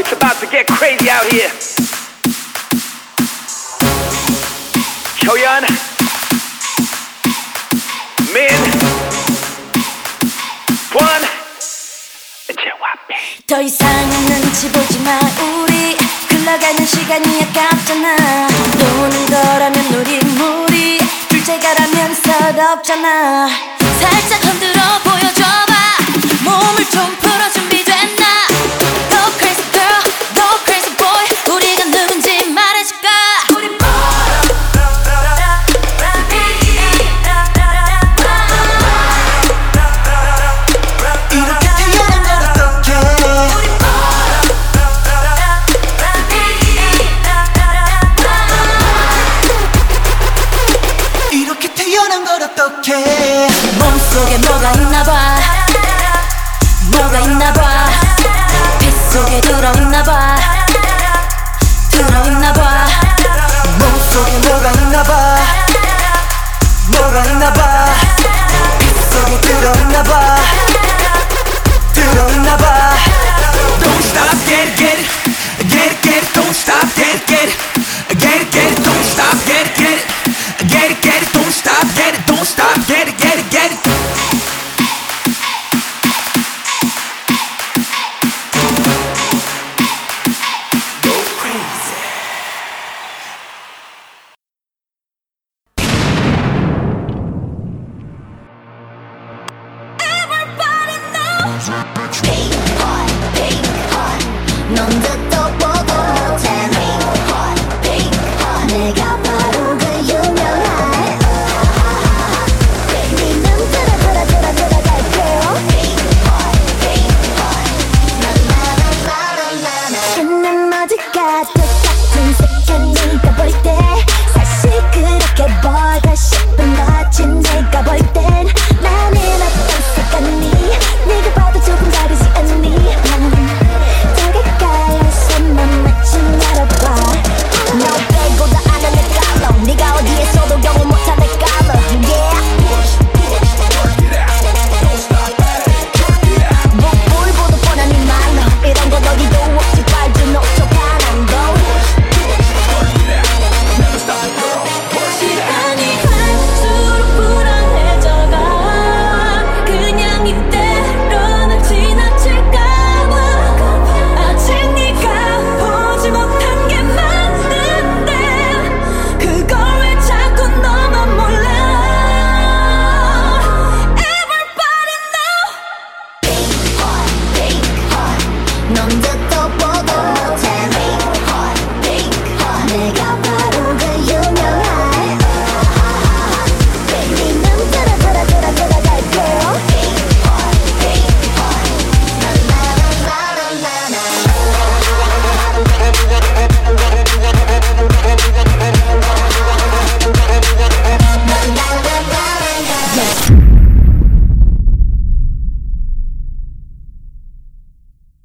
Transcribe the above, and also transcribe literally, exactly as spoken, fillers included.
It's about to get crazy out here. 효연, 민, 권, 제와비. 더 이상은 눈치 보지 마. 우리 흘러가는 시간이 아깝잖아. 노는 거라면 놀이물이 둘째가라면 서럽잖아. 살짝 흔들어 보여줘봐. 몸을 좀 풀어. 준비됐나? Go crazy girl, go crazy boy. 우리가 누군지 말해줄까? 우리 이렇게 태어난 걸 어떡해. 이렇게 태어난 걸 어떡해. 몸속에 뭐가 있나봐. 뭐가 있나봐. 뱃속에 들어있나봐. 들어있나봐. 몸속에 뭐가 있나봐. 뭐가 있나봐. 뱃속에 들어있나봐. 들어있나봐. Don't stop, get it, get it, get it, get it. Don't stop, get it, get it, get it, get it. Don't stop, get it, get it, get it, get it. Don't stop, get it, don't stop, get it, get it, get it. Go crazy. Everybody knows. Pink heart, pink heart. 넌 듣도 보도 못해. Pink heart, pink heart. 내가 바로 그 유명한 네 눈들을 들어 들어 들어갈게요. Pink heart, pink heart. 나나나나나나. 난 어디가